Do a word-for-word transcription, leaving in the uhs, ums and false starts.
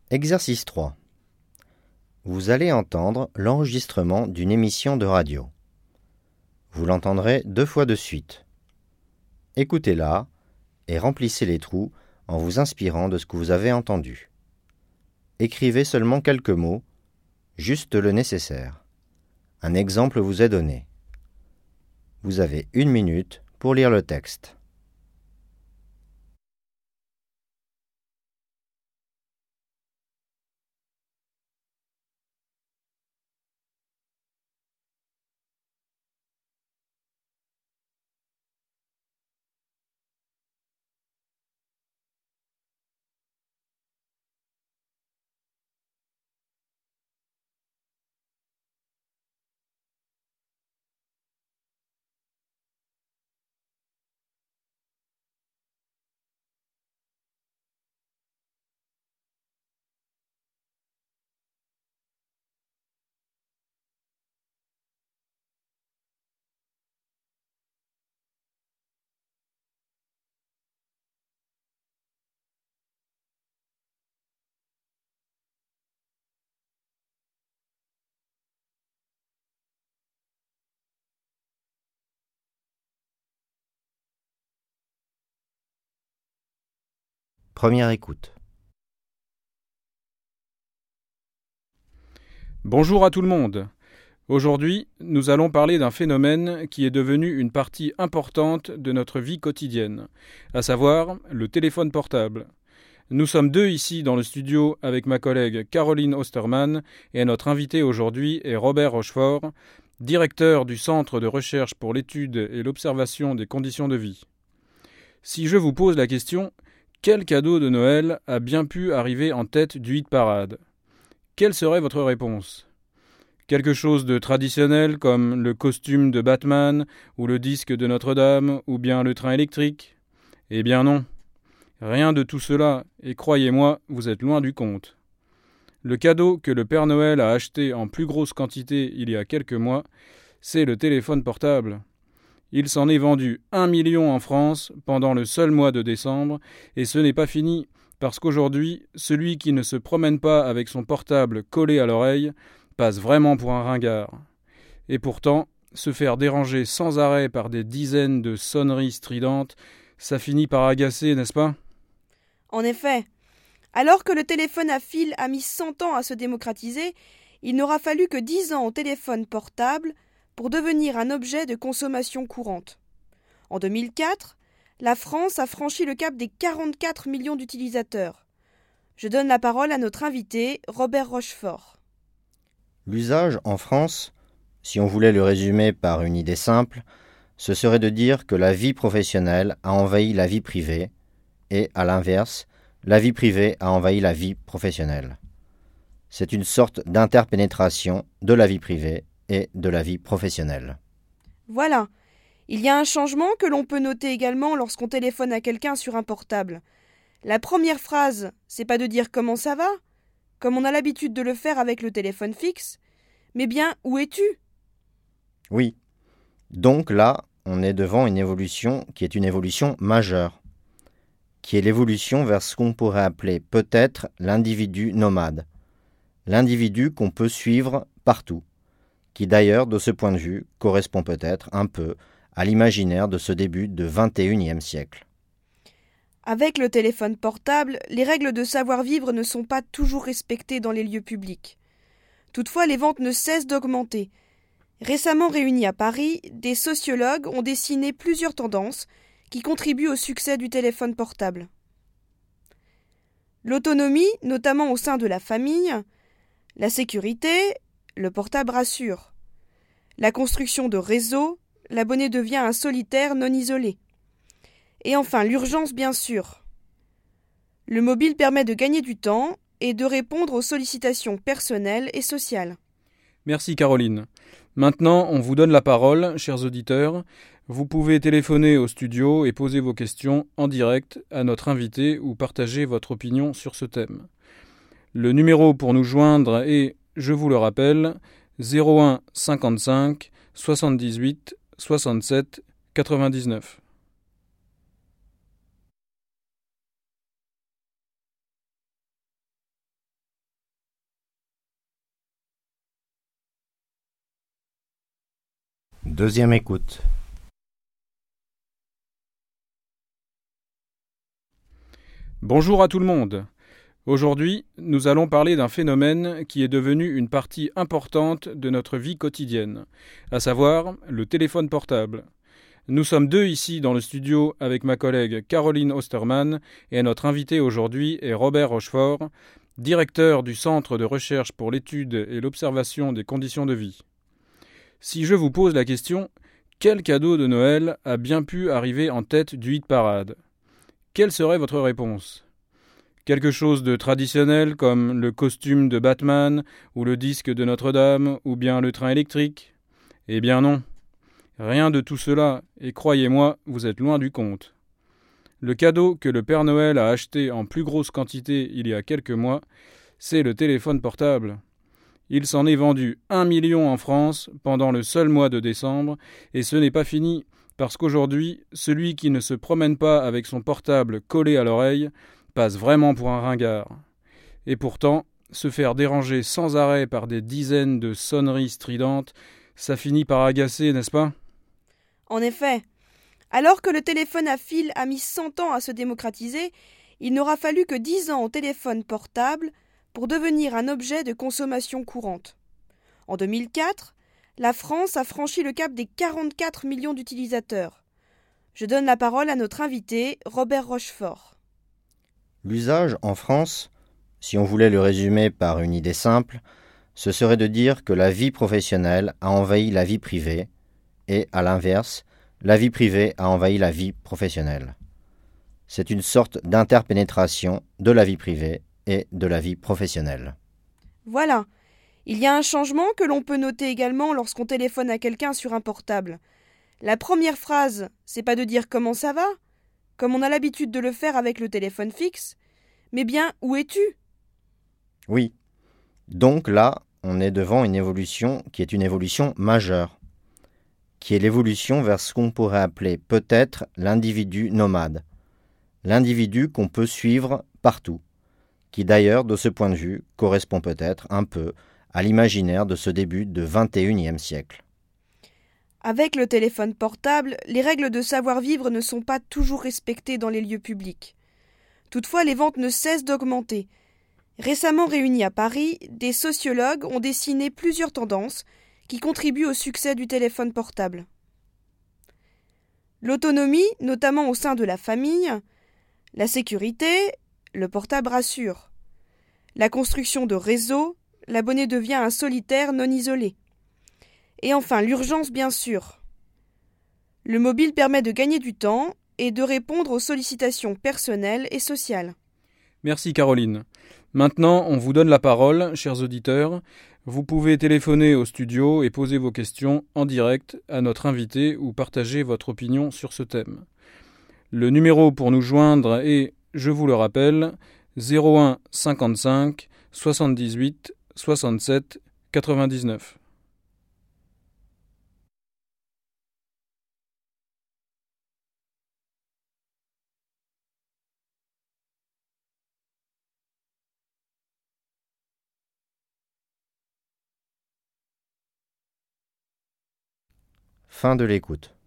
Exercice trois. Vous allez entendre l'enregistrement d'une émission de radio. Vous l'entendrez deux fois de suite. Écoutez-la et remplissez les trous en vous inspirant de ce que vous avez entendu. Écrivez seulement quelques mots, juste le nécessaire. Un exemple vous est donné. Vous avez une minute pour lire le texte. Première écoute. Bonjour à tout le monde. Aujourd'hui, nous allons parler d'un phénomène qui est devenu une partie importante de notre vie quotidienne, à savoir le téléphone portable. Nous sommes deux ici dans le studio avec ma collègue Caroline Ostermann et notre invité aujourd'hui est Robert Rochefort, directeur du Centre de recherche pour l'étude et l'observation des conditions de vie. Si je vous pose la question, quel cadeau de Noël a bien pu arriver en tête du hit-parade ? Quelle serait votre réponse ? Quelque chose de traditionnel comme le costume de Batman ou le disque de Notre-Dame ou bien le train électrique ? Eh bien non. Rien de tout cela, et croyez-moi, vous êtes loin du compte. Le cadeau que le Père Noël a acheté en plus grosse quantité il y a quelques mois, c'est le téléphone portable. Il s'en est vendu un million en France pendant le seul mois de décembre, et ce n'est pas fini, parce qu'aujourd'hui, celui qui ne se promène pas avec son portable collé à l'oreille passe vraiment pour un ringard. Et pourtant, se faire déranger sans arrêt par des dizaines de sonneries stridentes, ça finit par agacer, n'est-ce pas ? En effet, alors que le téléphone à fil a mis cent ans à se démocratiser, il n'aura fallu que dix ans au téléphone portable pour devenir un objet de consommation courante. En deux mille quatre, la France a franchi le cap des quarante-quatre millions d'utilisateurs. Je donne la parole à notre invité, Robert Rochefort. L'usage en France, si on voulait le résumer par une idée simple, ce serait de dire que la vie professionnelle a envahi la vie privée et, à l'inverse, la vie privée a envahi la vie professionnelle. C'est une sorte d'interpénétration de la vie privée et de la vie professionnelle. Voilà. Il y a un changement que l'on peut noter également lorsqu'on téléphone à quelqu'un sur un portable. La première phrase, c'est pas de dire comment ça va, comme on a l'habitude de le faire avec le téléphone fixe, mais bien où es-tu ? Oui. Donc là, on est devant une évolution qui est une évolution majeure, qui est l'évolution vers ce qu'on pourrait appeler peut-être l'individu nomade, l'individu qu'on peut suivre partout, qui d'ailleurs, de ce point de vue, correspond peut-être un peu à l'imaginaire de ce début de vingt et unième siècle. Avec le téléphone portable, les règles de savoir-vivre ne sont pas toujours respectées dans les lieux publics. Toutefois, les ventes ne cessent d'augmenter. Récemment réunis à Paris, des sociologues ont dessiné plusieurs tendances qui contribuent au succès du téléphone portable. L'autonomie, notamment au sein de la famille, la sécurité, le portable rassure. La construction de réseaux, l'abonné devient un solitaire non isolé. Et enfin, l'urgence, bien sûr. Le mobile permet de gagner du temps et de répondre aux sollicitations personnelles et sociales. Merci Caroline. Maintenant, on vous donne la parole, chers auditeurs. Vous pouvez téléphoner au studio et poser vos questions en direct à notre invité ou partager votre opinion sur ce thème. Le numéro pour nous joindre est, je vous le rappelle, zéro un cinquante-cinq soixante-dix-huit soixante-sept quatre-vingt-dix-neuf. Deuxième écoute. Bonjour à tout le monde. Aujourd'hui, nous allons parler d'un phénomène qui est devenu une partie importante de notre vie quotidienne, à savoir le téléphone portable. Nous sommes deux ici dans le studio avec ma collègue Caroline Ostermann et notre invité aujourd'hui est Robert Rochefort, directeur du Centre de recherche pour l'étude et l'observation des conditions de vie. Si je vous pose la question, quel cadeau de Noël a bien pu arriver en tête du hit parade ? Quelle serait votre réponse ? Quelque chose de traditionnel comme le costume de Batman ou le disque de Notre-Dame ou bien le train électrique ? Eh bien non. Rien de tout cela, et croyez-moi, vous êtes loin du compte. Le cadeau que le Père Noël a acheté en plus grosse quantité il y a quelques mois, c'est le téléphone portable. Il s'en est vendu un million en France pendant le seul mois de décembre, et ce n'est pas fini, parce qu'aujourd'hui, celui qui ne se promène pas avec son portable collé à l'oreille passe vraiment pour un ringard. Et pourtant, se faire déranger sans arrêt par des dizaines de sonneries stridentes, ça finit par agacer, n'est-ce pas ? En effet, alors que le téléphone à fil a mis cent ans à se démocratiser, il n'aura fallu que dix ans au téléphone portable pour devenir un objet de consommation courante. En deux mille quatre, la France a franchi le cap des quarante-quatre millions d'utilisateurs. Je donne la parole à notre invité, Robert Rochefort. L'usage en France, si on voulait le résumer par une idée simple, ce serait de dire que la vie professionnelle a envahi la vie privée et, à l'inverse, la vie privée a envahi la vie professionnelle. C'est une sorte d'interpénétration de la vie privée et de la vie professionnelle. Voilà. Il y a un changement que l'on peut noter également lorsqu'on téléphone à quelqu'un sur un portable. La première phrase, c'est pas de dire comment ça va, comme on a l'habitude de le faire avec le téléphone fixe, mais bien où es-tu ? Oui. Donc là, on est devant une évolution qui est une évolution majeure, qui est l'évolution vers ce qu'on pourrait appeler peut-être l'individu nomade, l'individu qu'on peut suivre partout, qui d'ailleurs, de ce point de vue, correspond peut-être un peu à l'imaginaire de ce début de vingt et unième siècle. Avec le téléphone portable, les règles de savoir-vivre ne sont pas toujours respectées dans les lieux publics. Toutefois, les ventes ne cessent d'augmenter. Récemment réunis à Paris, des sociologues ont dessiné plusieurs tendances qui contribuent au succès du téléphone portable. L'autonomie, notamment au sein de la famille, la sécurité, le portable rassure. La construction de réseaux, l'abonné devient un solitaire non isolé. Et enfin, l'urgence, bien sûr. Le mobile permet de gagner du temps et de répondre aux sollicitations personnelles et sociales. Merci Caroline. Maintenant, on vous donne la parole, chers auditeurs. Vous pouvez téléphoner au studio et poser vos questions en direct à notre invité ou partager votre opinion sur ce thème. Le numéro pour nous joindre est, je vous le rappelle, zéro un cinquante-cinq soixante-dix-huit soixante-sept quatre-vingt-dix-neuf. Fin de l'écoute.